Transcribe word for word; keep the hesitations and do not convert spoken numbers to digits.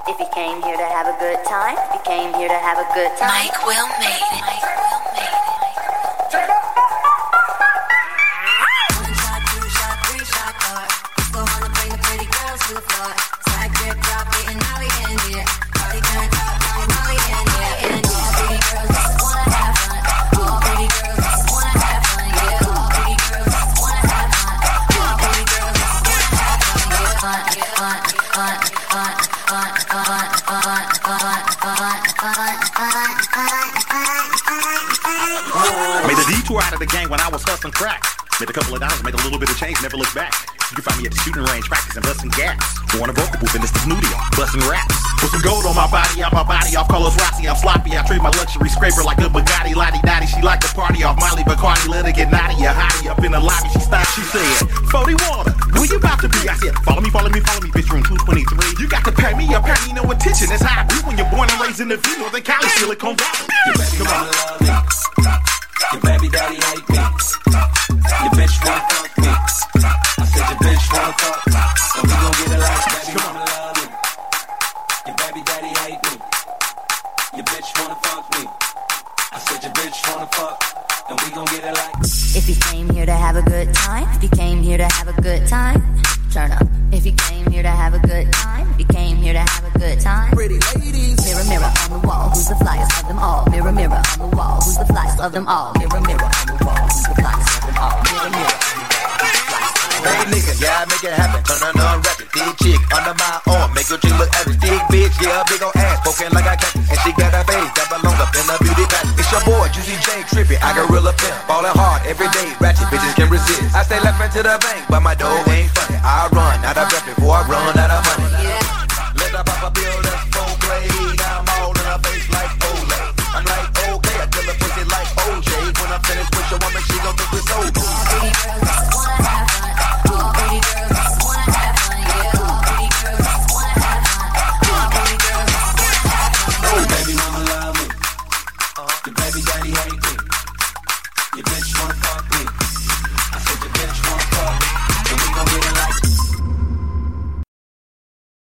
If you came here to have a good time, if you came here to have a good time. Mike Will made it. Mike Will made it. Turn up. One shot, two shot, three shot car. Let's go on and bring the pretty girls to the floor. Side drip, drop it, and now we in here. Party turn up, now we in here. And all pretty girls just wanna have fun. All pretty girls just wanna have fun. Yeah, all pretty girls just wanna have fun. All pretty girls just wanna have fun. Yeah, fun, fun, fun, fun, fun, fun, fun, fun, fun, fun, fun, fun. Made a detour out of the game when I was hustling crack. Made a couple of dollars, made a little bit of change, never looked back. You can find me at the shooting range, practicing busting gas. Going to vocal booth in the studio, busting raps. Put some gold on my body, off my body, off Carlos Rossi. I'm sloppy, I trade my luxury scraper like a Bugatti. Lottie Dottie, she like to party off Molly Bacardi. Let her get naughty, a hottie up in the lobby. She stopped, she said, forty water, who you about to be? I said, follow me, follow me, follow me, bitch, room two twenty-three. You got to pay me, or pay me no attention. That's how I do when you're born and raised in the V, Northern Cali, Silicon Valley. Your baby Come on. mama love me. Your baby daddy hate me. Your bitch wanna fuck me. I said your bitch wanna fuck me. So we gon' get it like baby mama love me. Your baby daddy hate me. Your bitch wanna fuck me. I said your bitch wanna fuck. And we gon' get it like. If you came here to have a good time, if you came here to have a good time, turn up. If you came here to have a good time, if you came here to have a good time. Pretty ladies. Mirror, mirror on the wall, who's the flyest of them all? Mirror, mirror on the wall, who's the flyest of them all? Mirror, mirror on the wall, who's the flyest of them all? Mirror, mirror on the wall, who's the flyest of them all? Hey nigga, yeah, I make it happen. Turn on on rapid. Big chick under my arm, make your chick look average. Big bitch, yeah, big ol' ass, poking like I can. And she got a face that belongs up in a beauty pageant. It's your boy, Juicy J, trippy. I gorilla pimp, ballin' hard every day. Ratchet bitches can resist. I stay left into the bank, but my dough ain't funny. I run out of breath before I run out of money. Let her pop a bill, that's full play. Now I'm all in her face like Olay. I'm like, okay, I kill a pussy like O J. When I'm finished with your woman, she